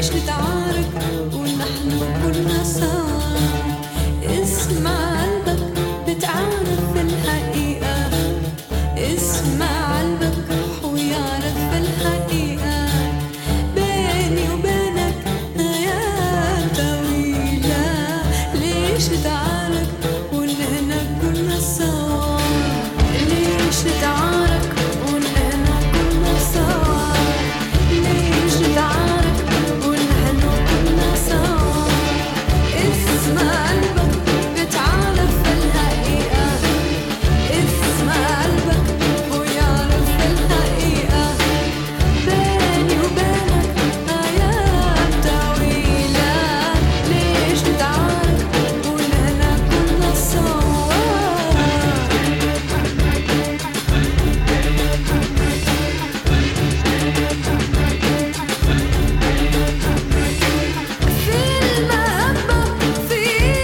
ليش نتعارك ونحن كنا سوا؟ اسمع قلبك بتعرف الحقيقة، اسمع قلبك ويعرف الحقيقة. بيني وبينك حياة طويلة، ليش نتعارك ونحن كنا سوا؟ ليش نتعارك ونحن كنا سوا؟ ليش نتعارك ونحن كنا سوا؟ اسمع قلبك بتعرف الحقيقة، اسمع قلبك ويعرف الحقيقة. بيني وبينك حياة طويلة، ليش نتعارك ونحن كنا سوا؟ في المحبة في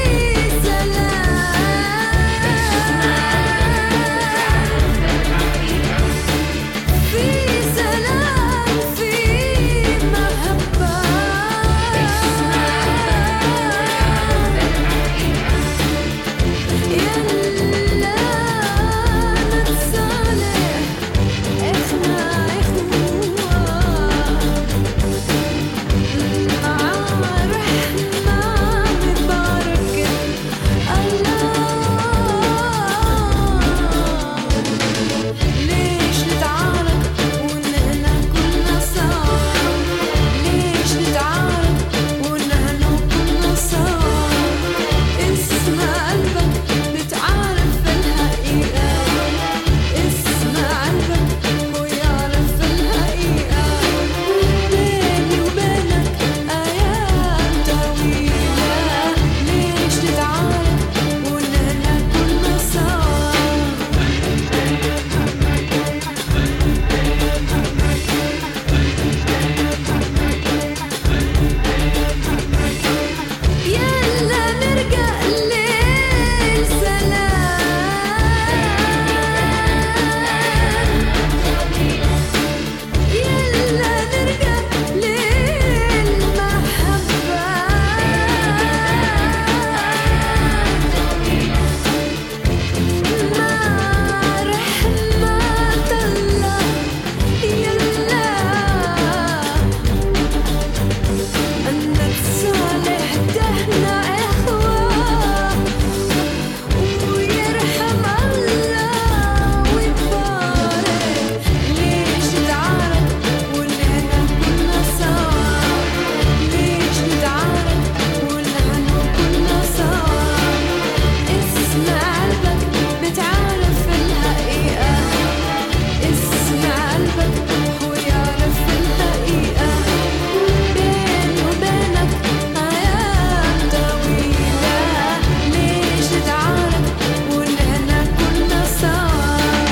سلام، في محبة. يلا نتصالح احنا اخوة، مع رحمة من بركة الله. ليش نتعارك ونحن كنا سوا؟ ليش نتعارك ونحن كنا سوا؟ اسمع قلبك بتعرف الحقيقة، اسمع قلبك ويعرف الحقيقة. بيني وبينك أيام طويلة، ليش نتعارك ونحن كنا سوا؟ يلا نرجع للسلام، يلا نرجع للمحبة، مع رحمة الله. يلا نتصالح احنا اخوة، ويرحم الله ويبارك. ليش نتعارك ونحن كنا سوا؟ ليش نتعارك ونحن كنا سوا؟ اسمع قلبك بتعرف الحقيقة، اسمع قلبك ويعرف الحقيقة. بيني وبينك حياة طويلة، ليش نتعارك ونحن كنا سوا؟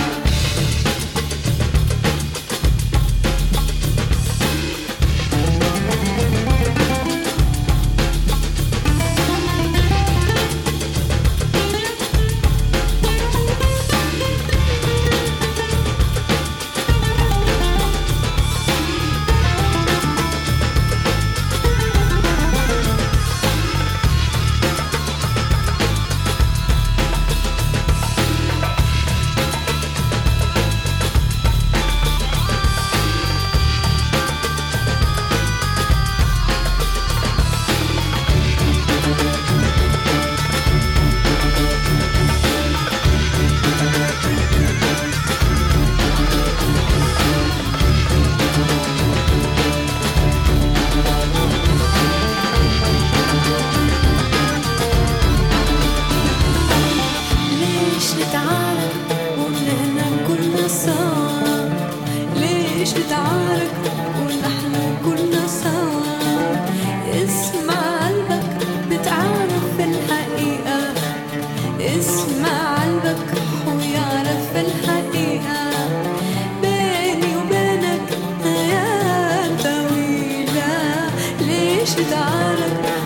ليش نتعارك ونحن كنا سوا؟ ليش نتعارك ونحن كنا سوا؟ اسمع قلبك بتعرف الحقيقة، اسمع قلبك ويعرف الحقيقة. بيني وبينك حياة طويلة، ليش نتعارك